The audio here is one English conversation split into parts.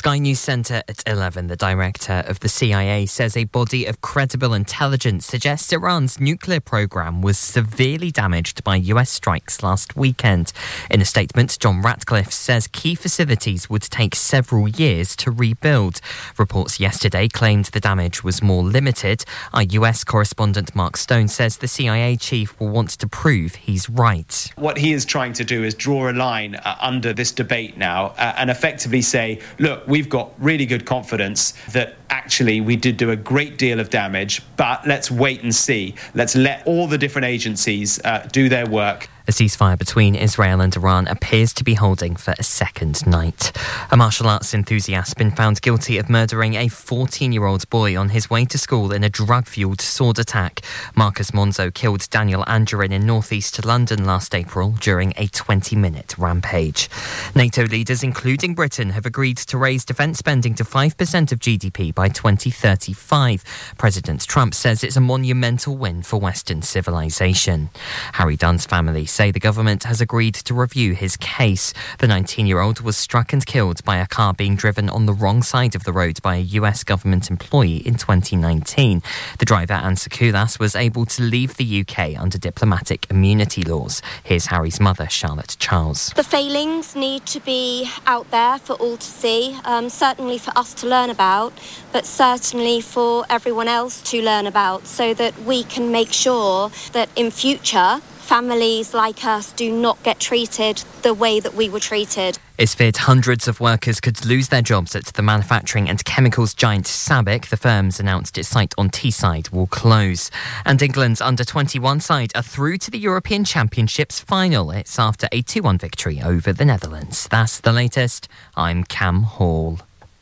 Sky News Centre at 11. The director of the CIA says a body of credible intelligence suggests Iran's nuclear programme was severely damaged by US strikes last weekend. In a statement, John Ratcliffe says key facilities would take several years to rebuild. Reports yesterday claimed the damage was more limited. Our US correspondent Mark Stone says the CIA chief will want to prove he's right. What he is trying to do is draw a line under this debate now and effectively say, look, we've got really good confidence that actually we did do a great deal of damage, but let's wait and see. Let's let all the different agencies do their work. A ceasefire between Israel and Iran appears to be holding for a second night. A martial arts enthusiast has been found guilty of murdering a 14-year-old boy on his way to school in a drug-fuelled sword attack. Marcus Monzo killed Daniel Angerin in northeast London last April during a 20-minute rampage. NATO leaders, including Britain, have agreed to raise defence spending to 5% of GDP by 2035. President Trump says it's a monumental win for Western civilization. Harry Dunn's family say the government has agreed to review his case. The 19-year-old was struck and killed by a car being driven on the wrong side of the road by a US government employee in 2019. The driver, Ansa Koulas, was able to leave the UK under diplomatic immunity laws. Here's Harry's mother, Charlotte Charles. The failings need to be out there for all to see, certainly for us to learn about, but certainly for everyone else to learn about, so that we can make sure that in future families like us do not get treated the way that we were treated. It's feared hundreds of workers could lose their jobs at the manufacturing and chemicals giant SABIC. The firm's announced its site on Teesside will close. And England's under-21 side are through to the European Championships final. It's after a 2-1 victory over the Netherlands. That's the latest. I'm Cam Hall.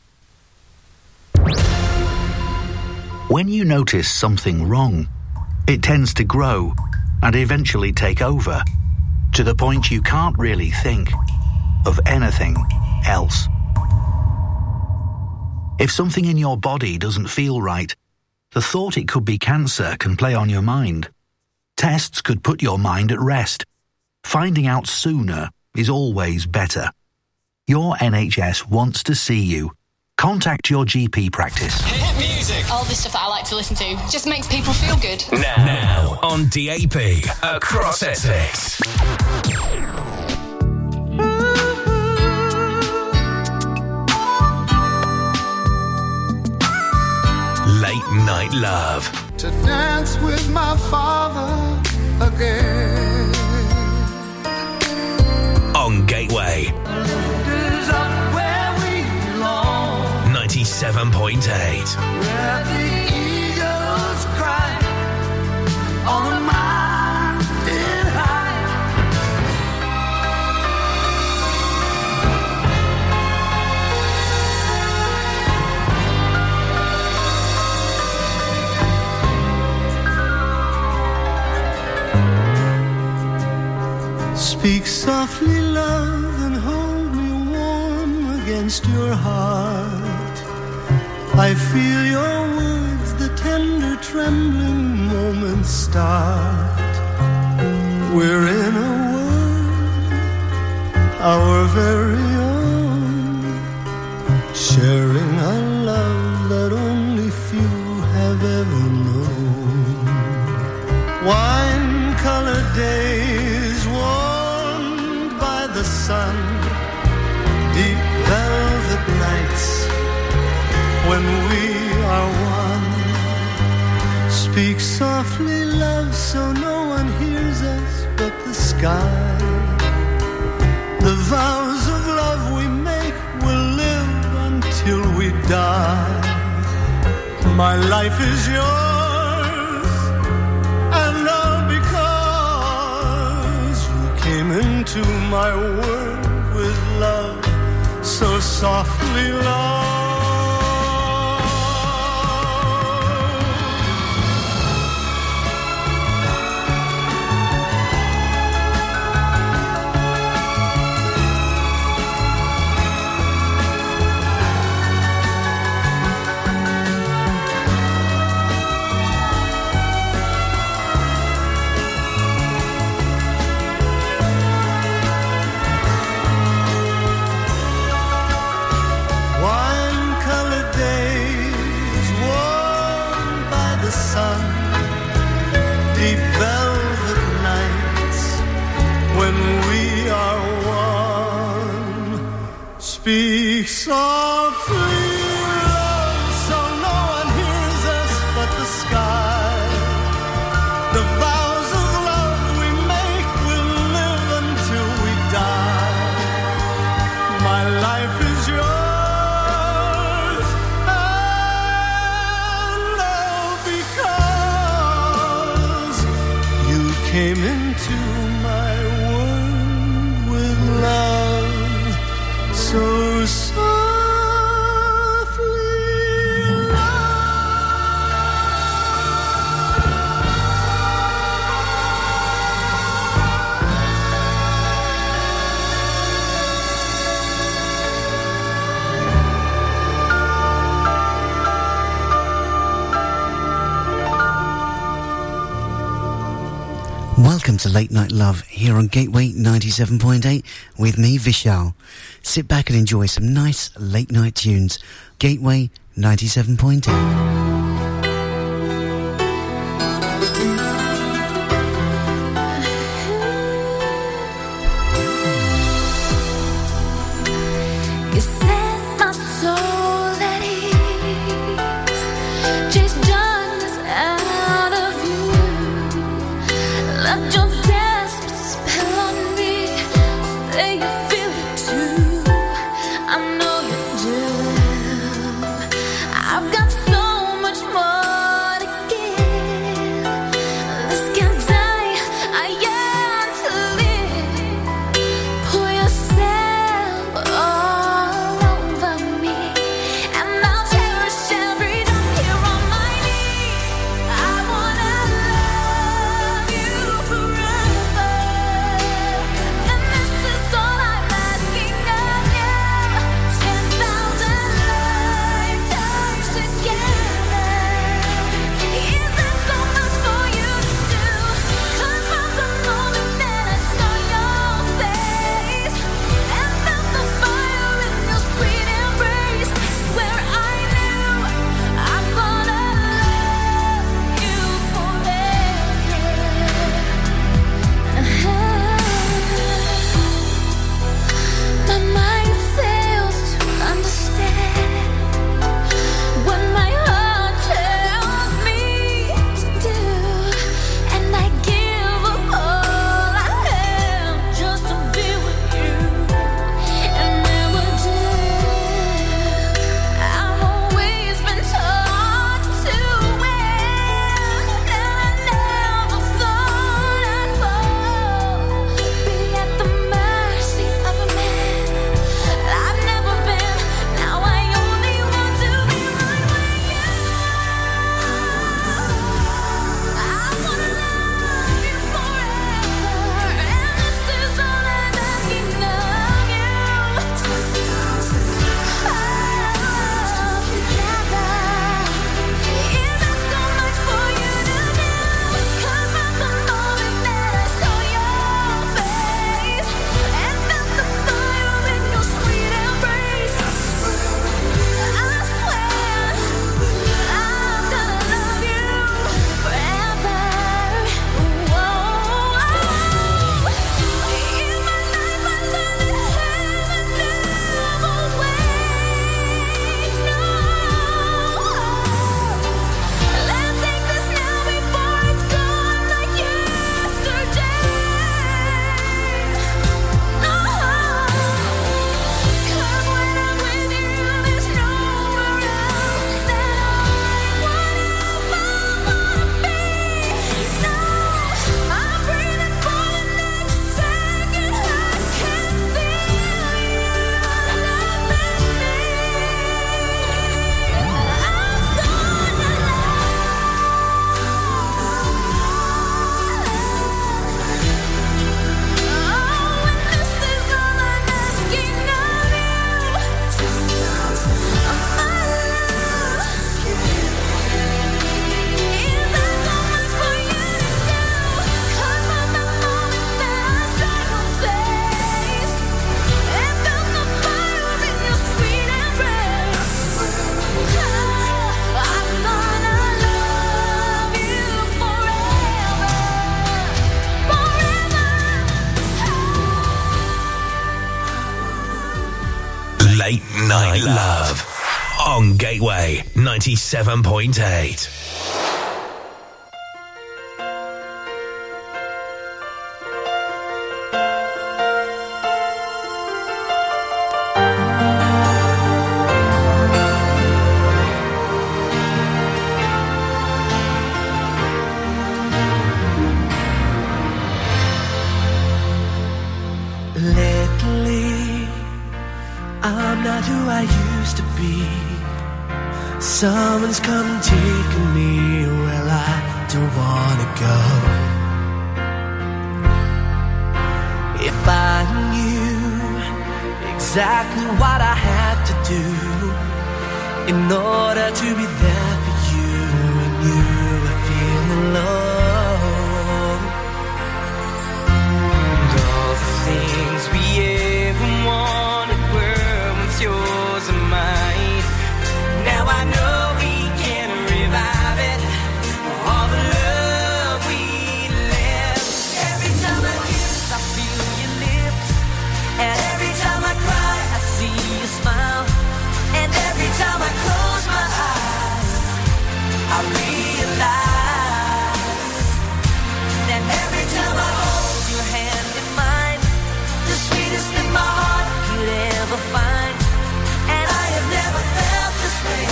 When you notice something wrong, it tends to grow and eventually take over, to the point you can't really think of anything else. If something in your body doesn't feel right, the thought it could be cancer can play on your mind. Tests could put your mind at rest. Finding out sooner is always better. Your NHS wants to see you. Contact your GP practice. Hit music. All the stuff that I like to listen to just makes people feel good. Now on DAB across Essex. Late Night Love. To dance with my father again. On Gateway. 97.8. Where the eagles cry on the mountain high. Speak softly, love, and hold me warm against your heart. I feel your words, the tender trembling moments start. We're in a world, our very own, sharing a love that only few have ever known. Wine-colored days warmed by the sun, deep velvet nights when we are one. Speak softly, love, so no one hears us but the sky. The vows of love we make will live until we die. My life is yours, and all because you came into my world with love, so softly, love. Why sun, deep velvet nights when we are one. Speak softly, love, so no one hears us but the sky. The vows of love we make will live until we die. My life is yours, and all because you came into my world with love so softly. Welcome to Late Night Love here on Gateway 97.8 with me, Vishal. Sit back and enjoy some nice late night tunes. Gateway 97.8. You set my soul at ease, chase darkness out of you, left your desperate spell on me, say you feel it too, I know you do, I've got so much more to give, this can't die, I yearn to live, pour yourself all over me, and I'll cherish every day here on my knees. I wanna love you forever, and this is all I'm asking of you. 10,000 lifetimes together. Night Love on Gateway 97.8. Someone's come and taken me where I don't wanna go. If I knew exactly what I have to do in order to be there for you when you are feeling alone, and all the things we ever wanted were once yours and mine. Now I know we can revive it, all the love we left. Every time I kiss, I feel your lips, and every time I cry, I see you smile, and every time I close my eyes, I realize that every time I hold your hand in mine, the sweetest thing my heart could ever find, and I have never felt this way.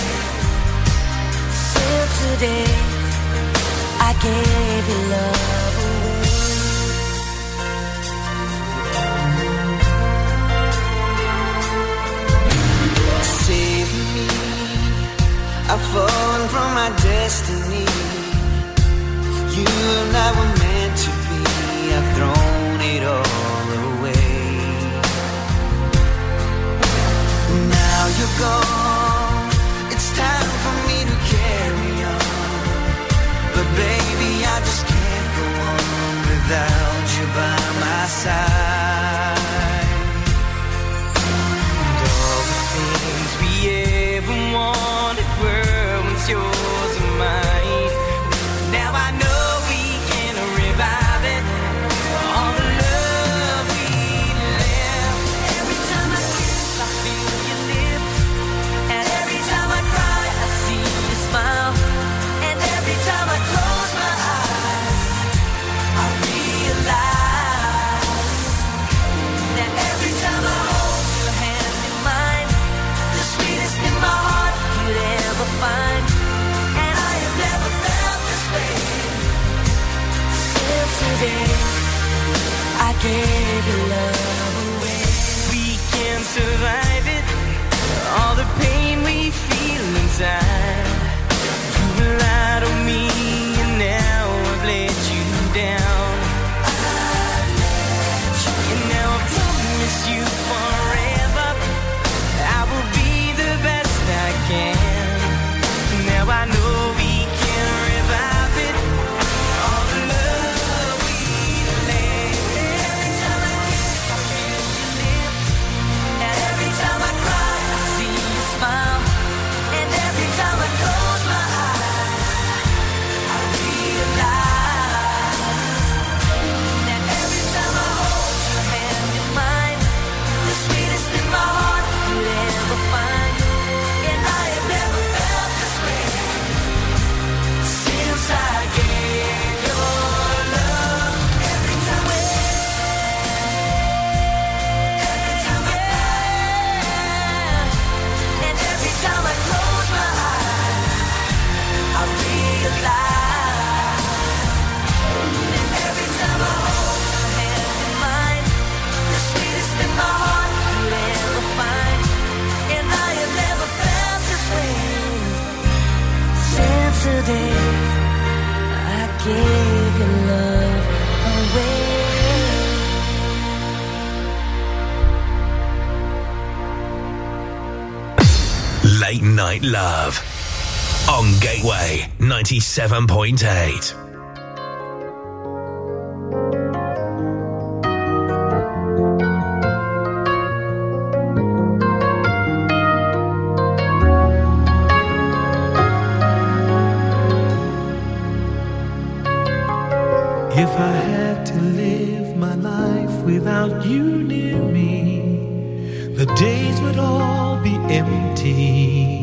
Since the day I gave your love away. Save me, I've fallen from my destiny. You and I were meant to be, I've thrown it all away. Now you're gone, it's time for me to carry on, but baby I just can't go on without you by my side. And all the things we ever wanted were once yours and mine. Now I know we can revive it, all the love we left. Every time I kiss, I feel your lips, and every time I cry, I see you smile, and every time I close my eyes, I realize that every time I hold your hand in mine, the sweetest thing my heart could ever find, and I have never felt this way since the day I gave your love away. We can survive it, all the pain we feel inside. You relied on me and now I've let you down. And now I promise you forever I will be the best I can. Now I know we can revive it, all the love we left. Every time I kiss, I feel your lips, and every time I cry, I see you smile, and every time I close my eyes, I realize that every time I hold your hand in mine, the sweetest thing my heart could ever find, and I have never felt this way since I gave your love. Every time I and every time I close my eyes, I realize, and every time I hold your hand in mine, the sweetest thing my heart could ever find, and I have never felt this way since the day I gave your love away. Late Night Love on Gateway 97.8. If I had to live my life without you near me, the days would all would be empty.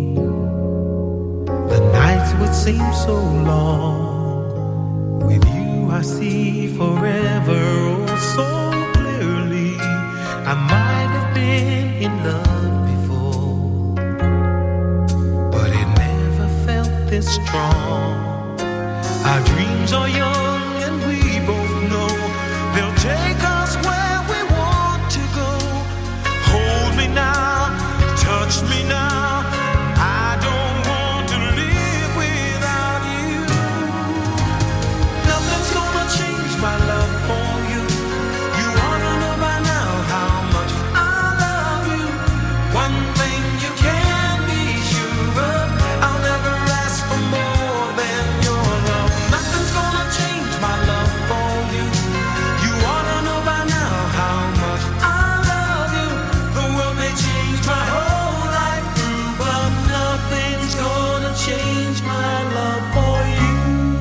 The nights would seem so long. With you I see forever oh so clearly. I might have been in love before, but it never felt this strong. Our dreams are young and we both know they'll take us where we want to go. Hold me now, touch me now. I don't want to live without you. Nothing's gonna change my love for you. You ought to know by now how much I love you. One thing you can be sure of, I'll never ask for more than your love. Nothing's gonna change my love for you. You ought to know by now how much I love you. The world may change my whole life through, but nothing's gonna change my love for you.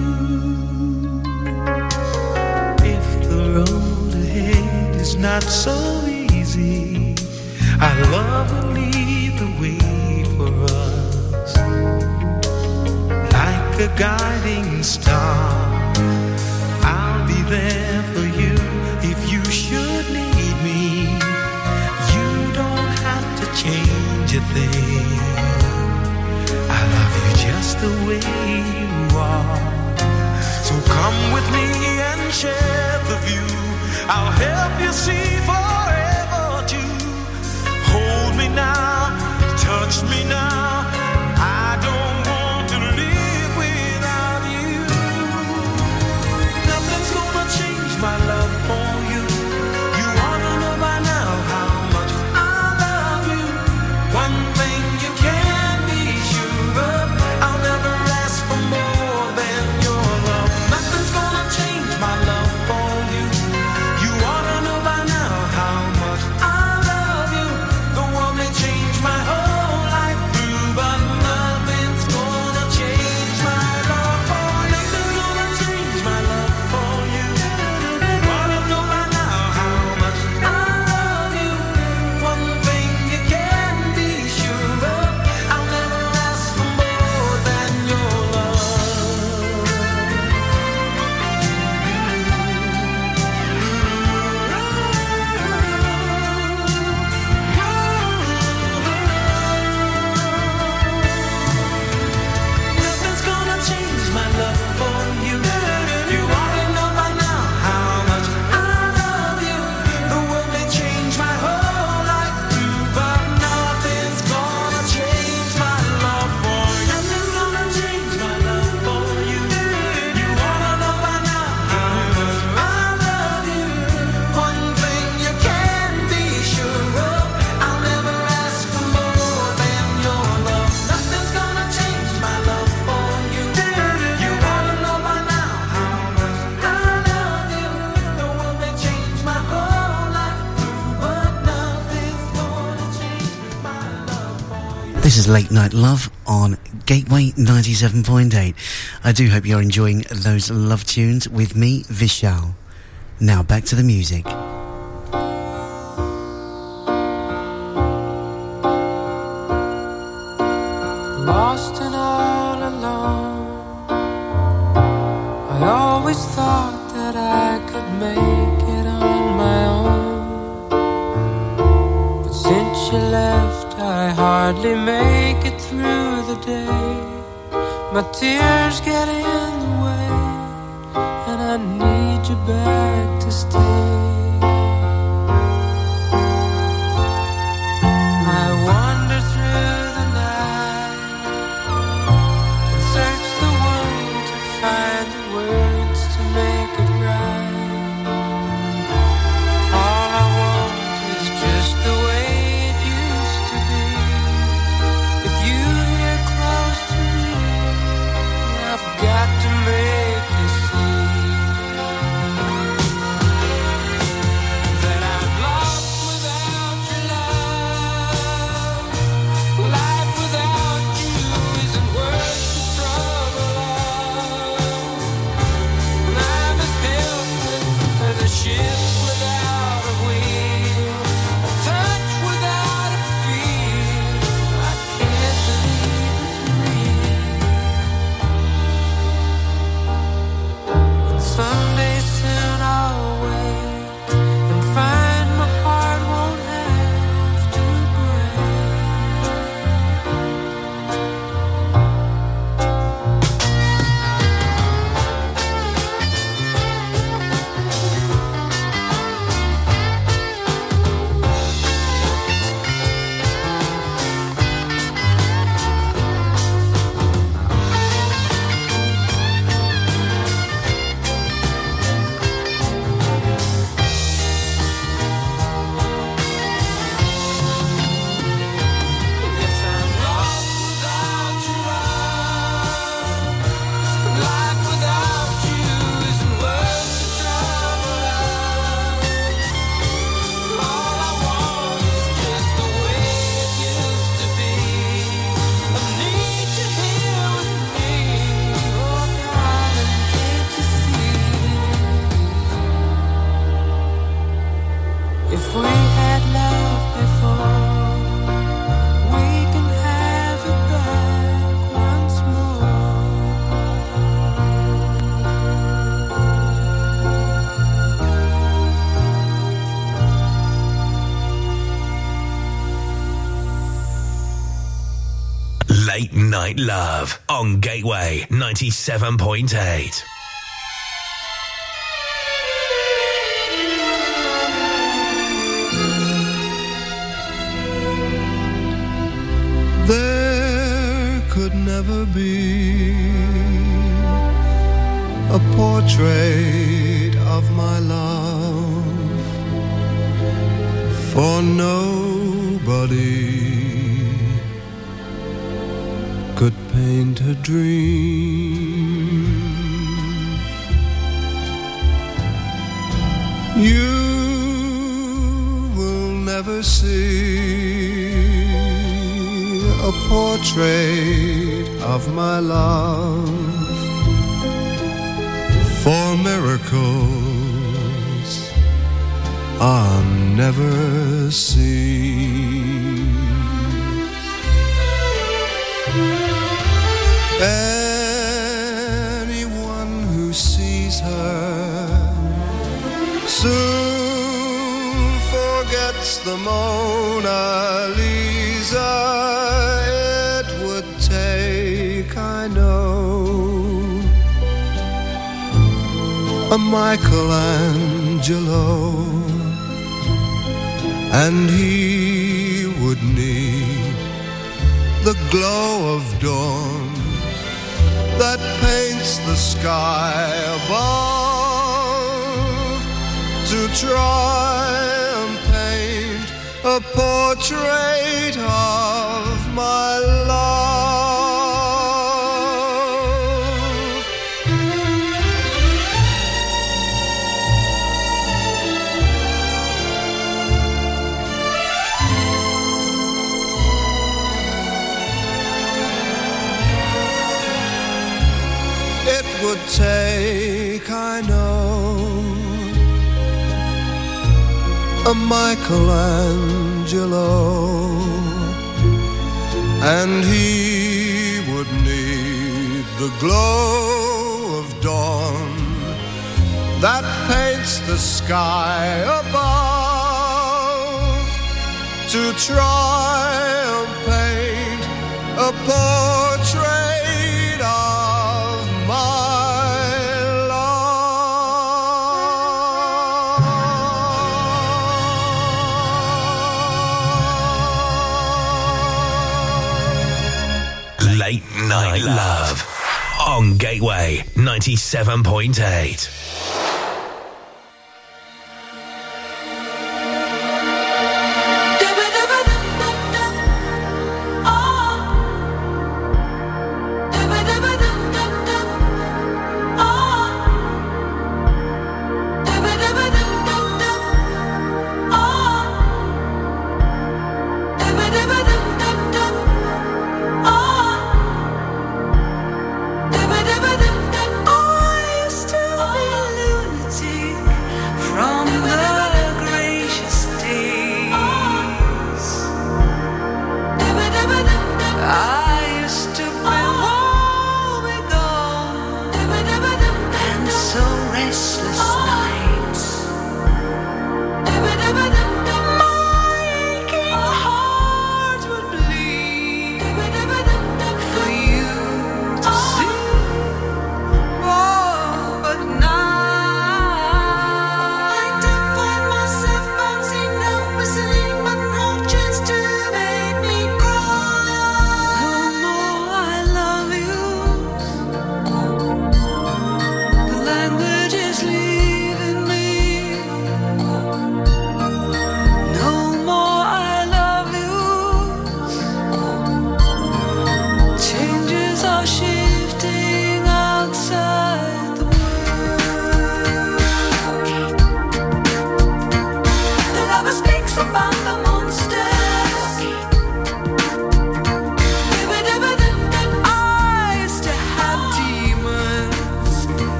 If the road ahead is not so easy, our love will lead the way for us. Like a guiding star, I'll be there for you if you should need me. You don't have to change a thing. I love you just the way you are. So come with me and share the view. I'll help you see forever too. Hold me now, touch me now. I don't want to live without you. Nothing's gonna change my love for you. You ought to know by now how much I love you. One thing you can be sure of, I'll never ask for more than your love. Nothing's gonna change my love for you. You ought to know by now how much I love you. The world may change my whole life through, but nothing's gonna change my love for you. Nothing's gonna change my love for you. You ought to know by now how much I love you. One thing you can be sure of, I'll never ask for more than your love. Nothing's gonna change my love for you. You ought to know by now how much I love you. The world may change my whole life through, but nothing's gonna change my love for you. Nothing's gonna change my love for you. You ought to know by now how much I love you. One thing you can be sure of, I'll never ask for more than your love. Nothing's gonna change my love for you. You ought to know by now how much I love you. The world may change my whole life through, but nothing's gonna change my love for you. This is Late Night Love on Gateway 97.8. I do hope you're enjoying those love tunes with me, Vishal. Now back to the music. Lost and all alone. I always thought that I could make it on my own, but since you left I hardly make it through the day. My tears get in the way, and I need you back to stay. I wander through the night and search the world to find the words to make it right. All I want is just the way it used to be. With you here close to me, I've got to make you see. Late Night Love on Gateway 97.8. There could never be a portrait of my love, for nobody could paint a dream. You will never see a portrait of my love, for miracles are never seen. Anyone who sees her soon forgets the Mona Lisa. It would take, I know, a Michelangelo, and he would need the glow of dawn that paints the sky above, to try and paint a portrait of my love. It would take, I know, a Michelangelo, and he would need the glow of dawn that paints the sky above, to try and paint a portrait of my love. Late Night Love on Gateway 97.8. I used to believe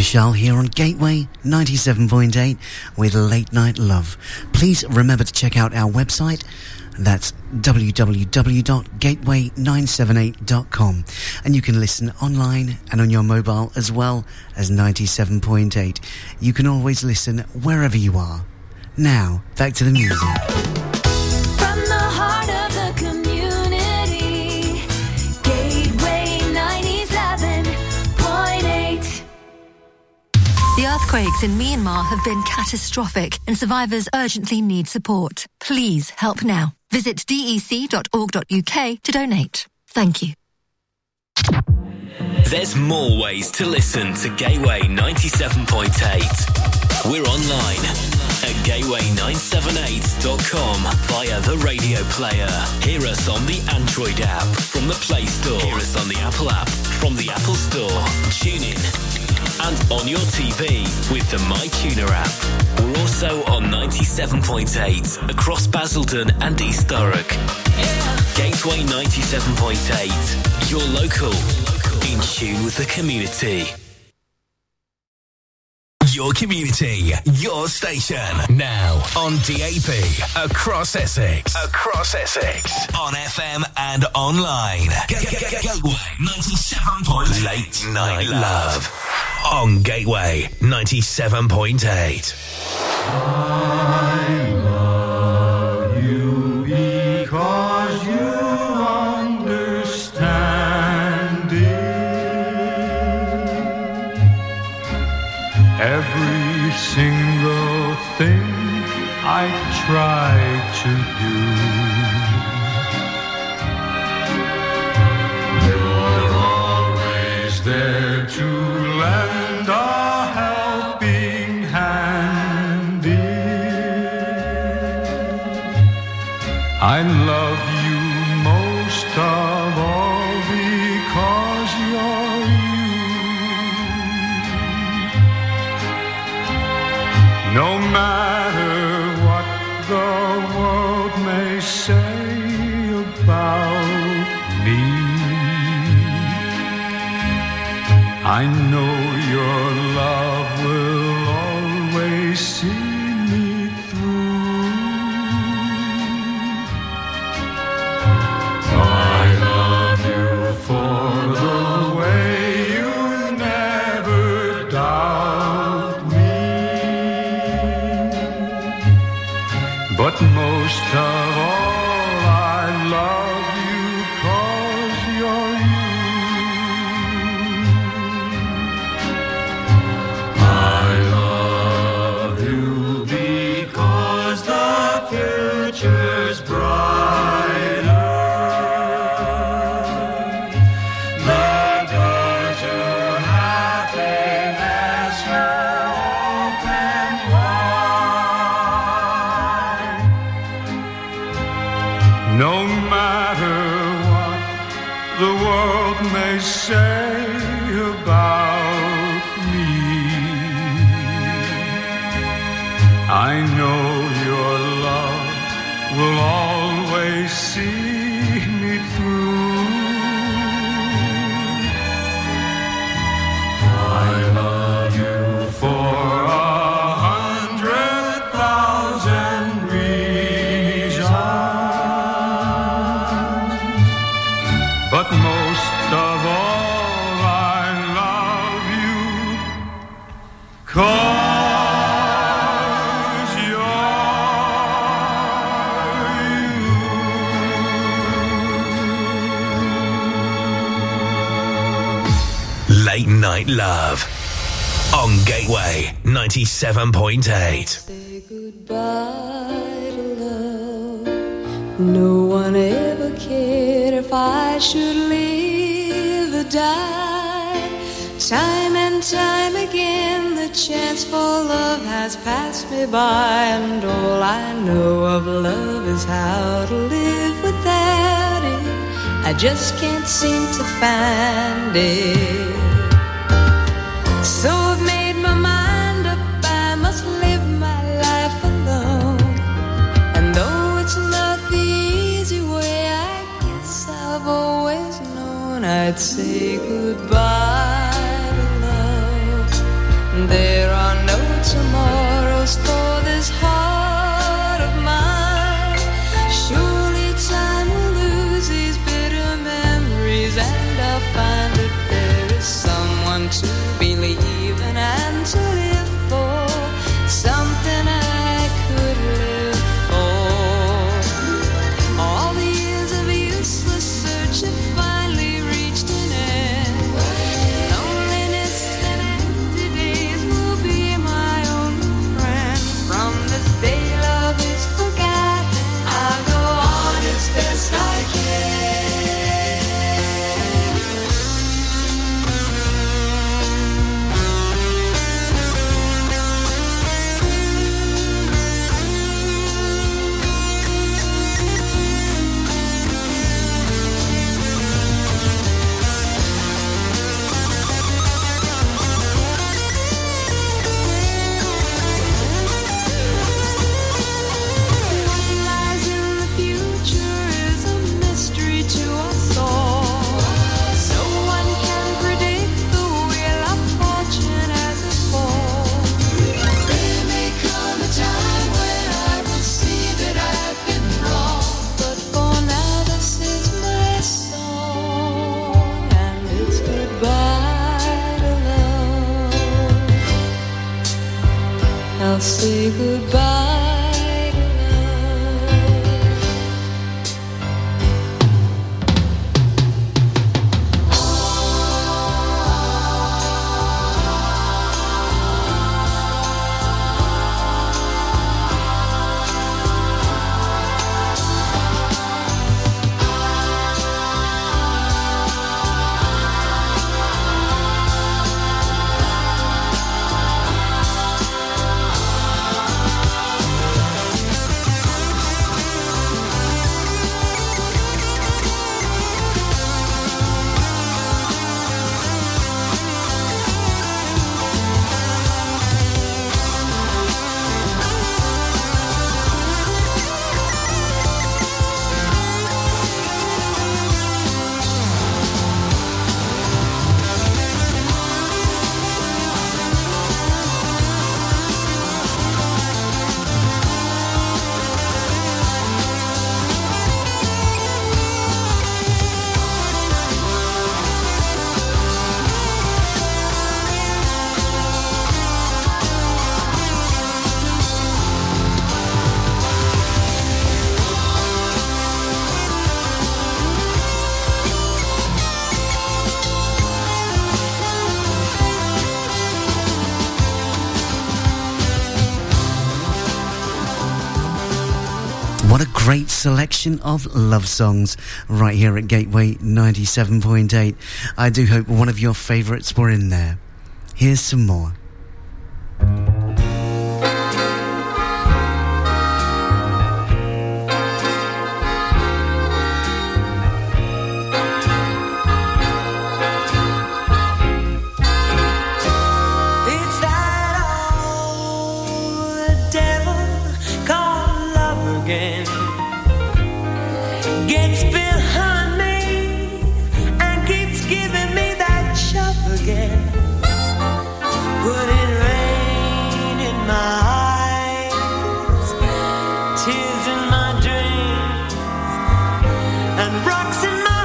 Vishal here on Gateway 97.8 with Late Night Love. Please remember to check out our website. That's www.gateway978.com, and you can listen online and on your mobile as well as 97.8. You can always listen wherever you are. Now, back to the music. From the heart of the community, Gateway 97.8. The earthquakes in Myanmar have been catastrophic and survivors urgently need support. Please help now. Visit dec.org.uk to donate. Thank you. There's more ways to listen to Gateway 97.8. We're online at gateway978.com via the radio player. Hear us on the Android app from the Play Store. Hear us on the Apple app from the Apple Store. Tune in. And on your TV with the MyTuner app. We're also on 97.8 across Basildon and East Thurrock. Gateway 97.8, your local, in tune with the community. Your community, your station. Now on DAB, across Essex. Across Essex. On FM and online. Gateway 97.8. Late Night Love. On Gateway 97.8. I love you because you understand it. Every single thing I try to do, you're always there to lend a helping hand in. I love you most of all because you're you. No matter what the world may say about me, I know your love will always see me through. I love you for the way you never doubt me, but most of all I love you 'cause you're you. I love you because the future's brighter. The door to happiness will open wide. No matter what the world may say about me, I know your love will always see me through. I love you for 100,000 reasons, but most of all I love you 'cause Late Night Love on Gateway 97.8. Say goodbye to love. No one ever cared if I should live or die. Time and time again the chance for love has passed me by, and all I know of love is how to live without it. I just can't seem to find it. So I've made my mind up, I must live my life alone. And though it's not the easy way, I guess I've always known I'd say goodbye to love. There are no tomorrows for this heart of mine. Surely time will lose these bitter memories, and I'll find that there is someone to believe in and to live for, something I could live for. All the years of useless search have finally reached an end. Loneliness and empty days will be my only friend. From this day love is forgotten, I'll go on as best I say goodbye to What a great selection of love songs right here at Gateway 97.8. I do hope one of your favourites were in there. Here's some more. Gets behind me and keeps giving me that shove again. Putting rain in my eyes, tears in my dreams, and rocks in my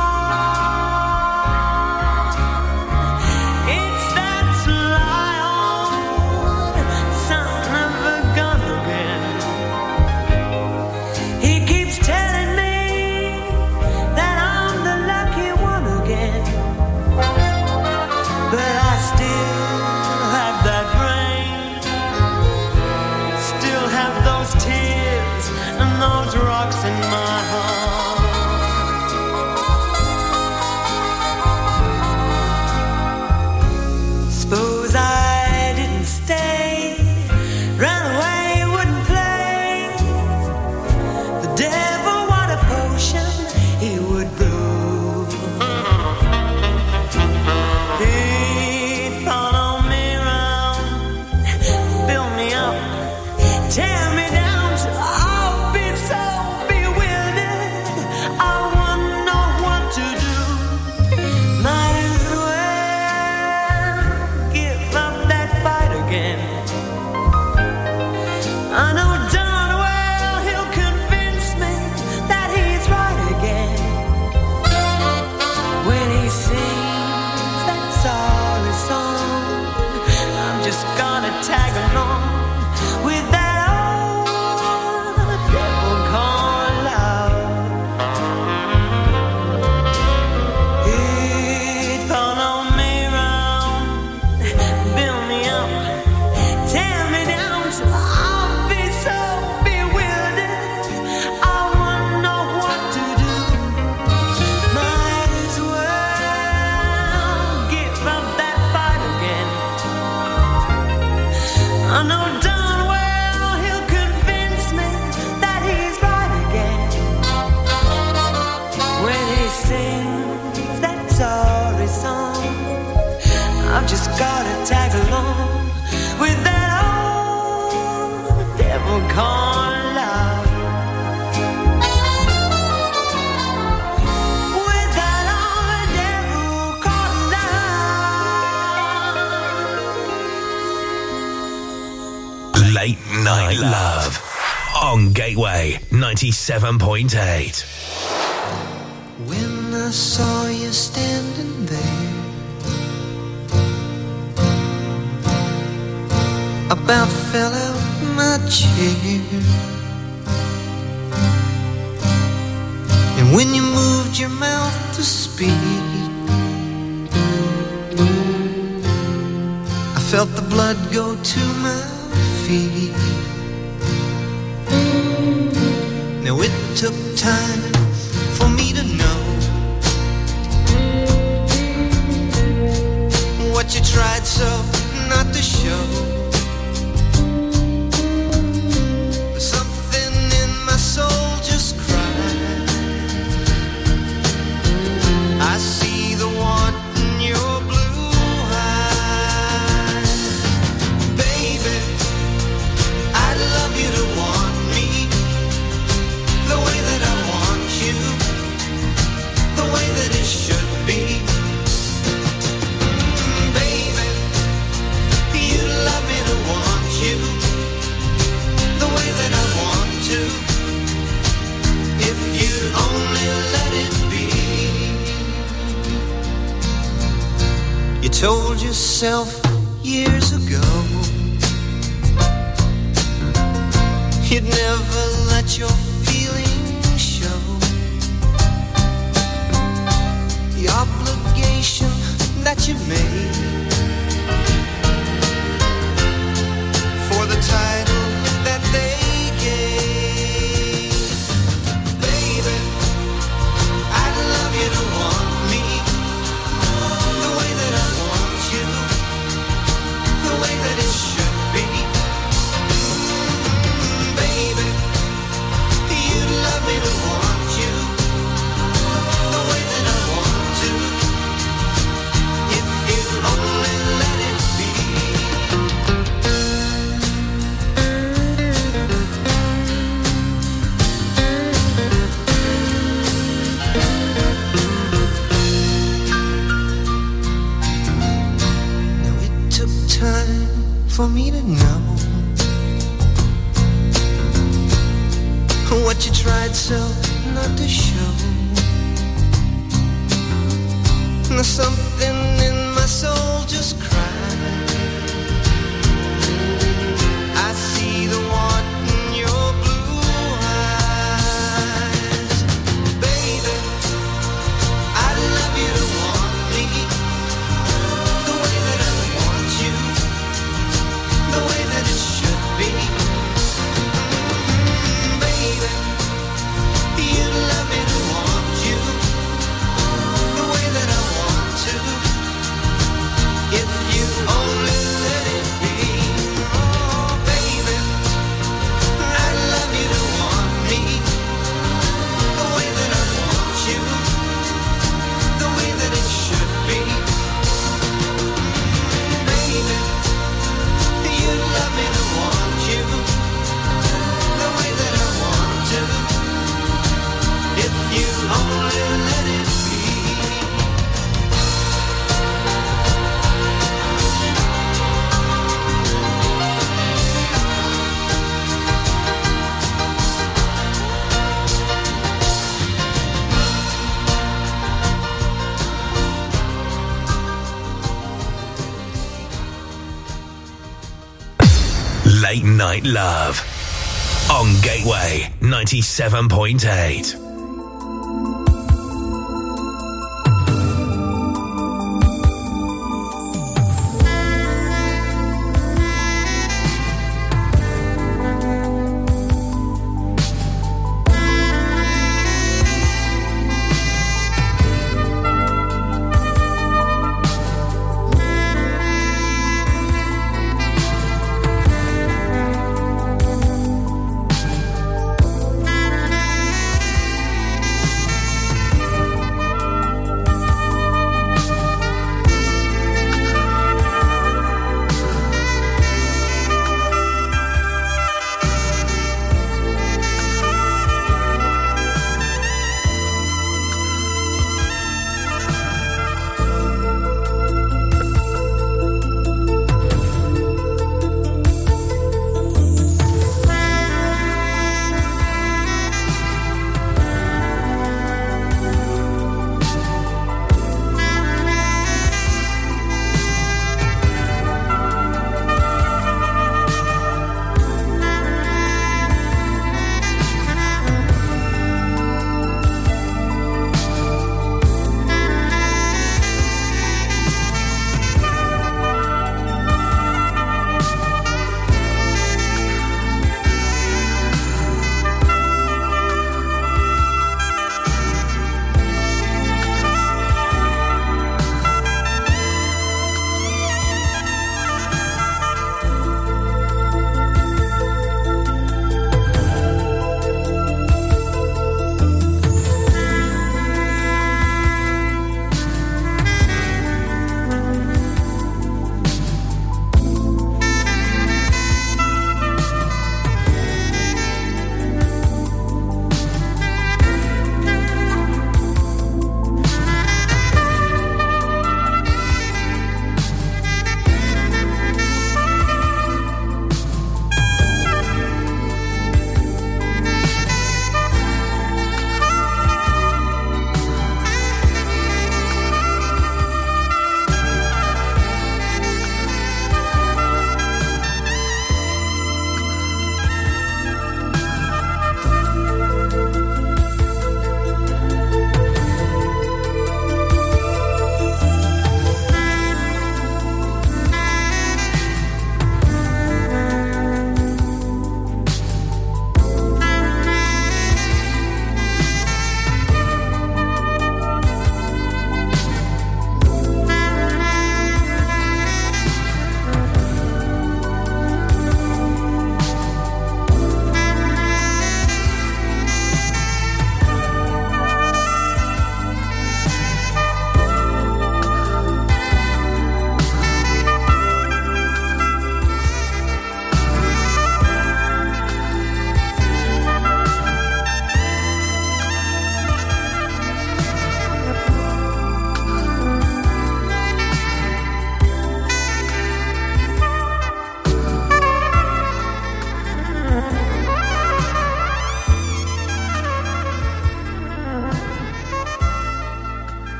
heart. It's that sly old son of a gun again. He keeps telling me Night Love on Gateway 97.8. When I saw you standing there, about fell out my chair. And when you moved your mouth to speak, I felt the blood go to my feet. Now it took time for me to know what you tried so not to show. Something in my soul just cried. I see the want in your blue eyes. Baby, I'd love you to want me the way that I want you, the way that it should be. Baby, you'd love me to want you the way that I want to, if you'd only let it be. You told yourself years ago you'd never let your feelings show. The obligation that you made for the title that they gave. Baby, I'd love you to want me the way that I want you, the way that it should be. Baby, you'd love me to want you the way that I want to, if you'd only let it be. Now it took time for me to know what you tried so not to show. Now something in my soul just cried. I see the want in your blue eyes. Baby, I'd love you to want me the way that I want you, the way that it should be. Baby, you'd love me to want you the way that I want to, if you only let it be. Oh, baby, I'd love you to want me the way that I want you, the way that it should be. Baby, you'd love me to want you the way that I want to, if you only let it be. Late Night Love on Gateway 97.8.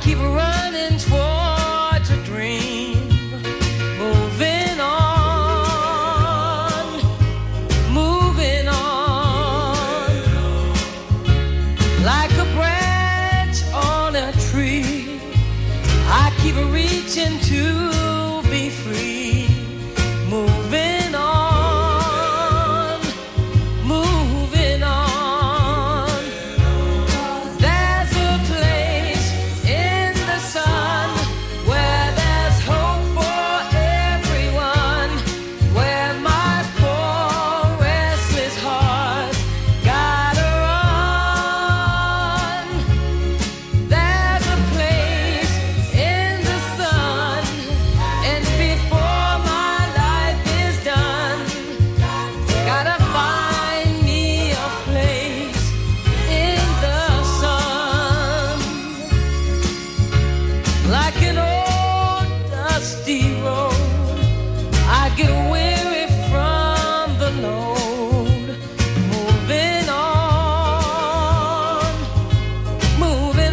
keep running towards a dream, moving on, moving on, like a branch on a tree. I keep reaching to be free, moving on, moving on. There's a place in the sun where there's hope for everyone, where my poor restless heart gotta run. There's a place in the sun, and before my life is done, gotta find me a place in the sun. Like an old dusty road, I get weary from the load, moving on, moving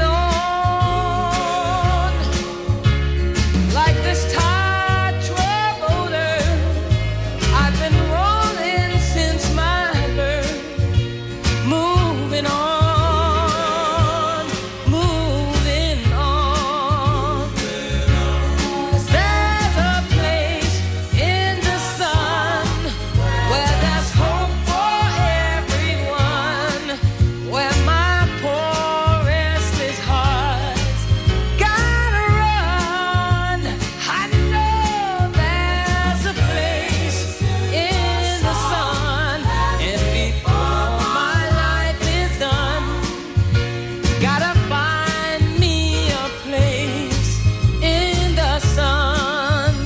on. Like this tired troubadour, I've been rolling since my birth, moving on, moving on. There's a place in the sun where there's hope for everyone, where my poor restless heart's gotta run. I know there's a place in the sun, and before my life is done, gotta find me a place in the sun.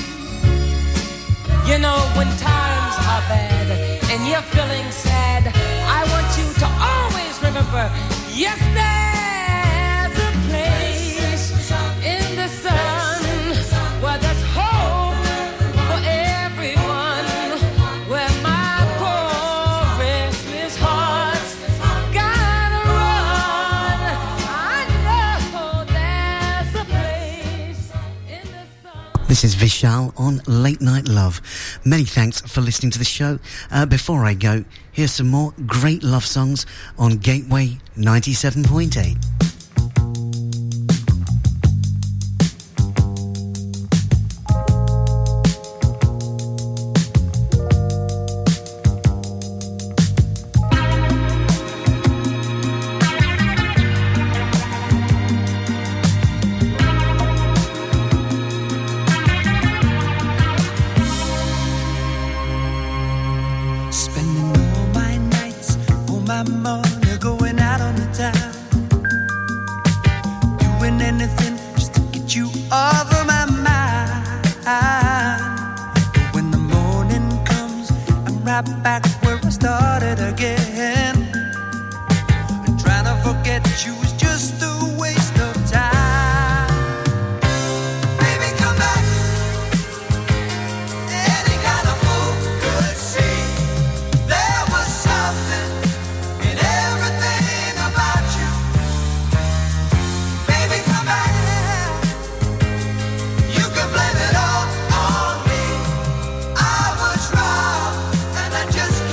You know, when times are bad and you're feeling sad, I want you to always remember, yes, there's a place in the sun where there's hope for everyone, where my poor restless heart's gotta run. I know there's a place in the sun. This is Vishal on Late Night Love. Many thanks for listening to the show. Before I go, here's some more great love songs on Gateway 97.8. Spending all my nights, all my money going out on the town. Doing anything just to get you off of my mind. But when the morning comes, I'm right back where I started again. And trying to forget you is just a waste of time. Baby, come back. Any kind of fool could see there was something in everything about you. Baby, come back. You can blame it all on me. I was wrong, and I just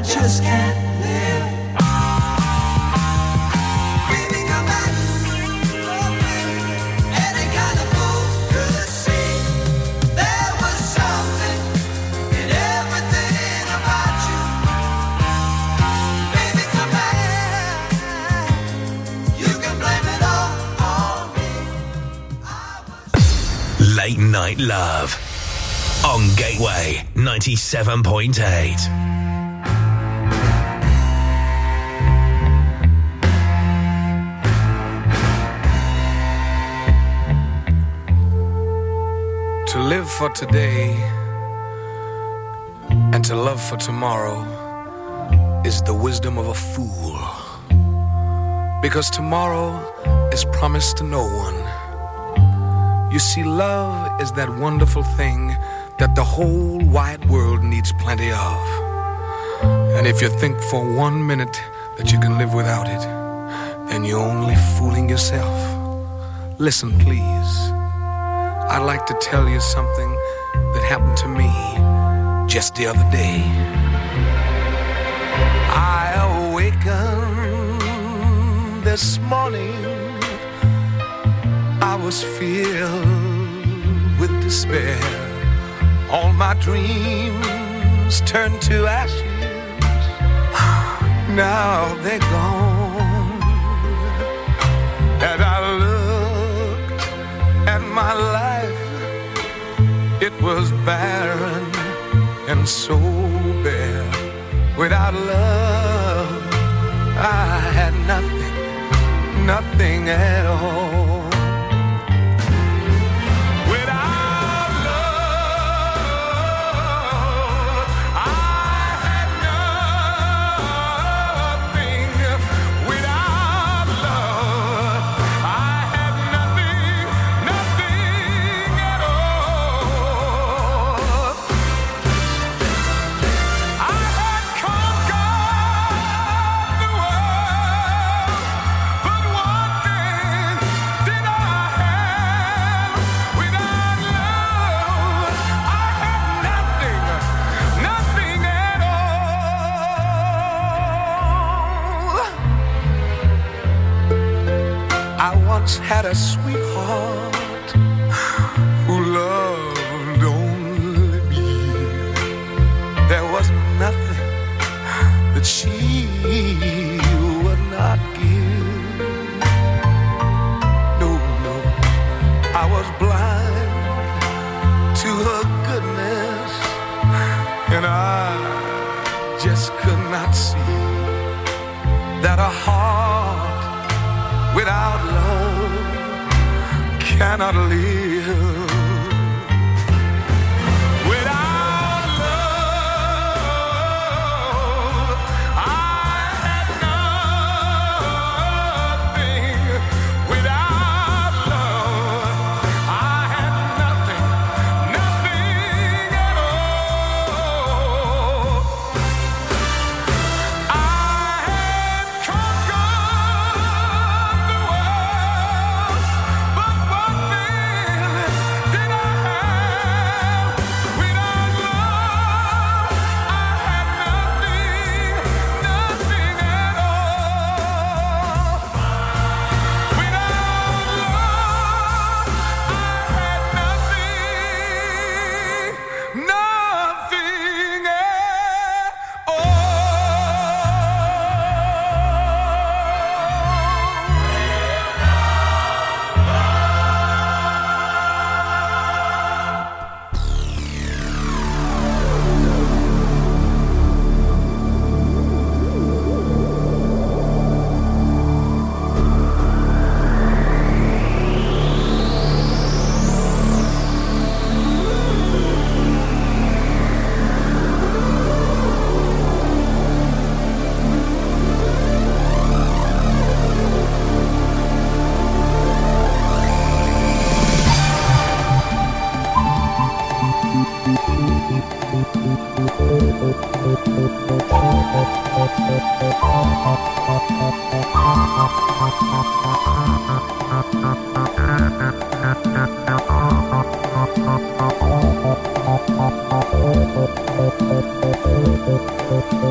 just can't live. Baby, come back. Oh, baby. Any kind of fool could see there was something in everything about you. Baby, come back. You can blame it all on me. Late Night Love on Gateway 97.8. To live for today and to love for tomorrow is the wisdom of a fool. Because tomorrow is promised to no one. You see, love is that wonderful thing that the whole wide world needs plenty of. And if you think for 1 minute that you can live without it, then you're only fooling yourself. Listen, please. I'd like to tell you something that happened to me just the other day. I awakened this morning. I was filled with despair. All my dreams turned to ashes. Now they're gone. And I looked at my life. It was barren and so bare. Without love, I had nothing, nothing at all. Had a sweetheart who loved only me. There was nothing that she would not give. No, no, I was blind to her goodness, and I just could not see that a heart without love cannot live. Without love, I had nothing. Without love, I had nothing, nothing at all. I had conquered the world, but what then did I have? Without love, I had nothing, nothing at all. Without love, I had nothing, nothing at all.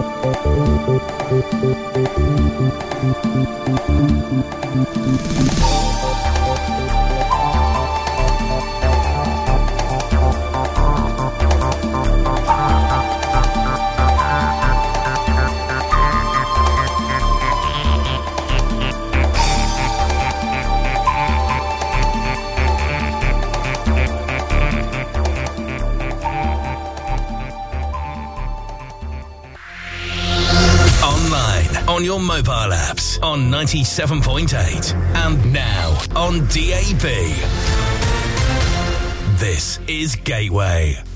On your mobile apps on 97.8 and now on DAB. This is Gateway.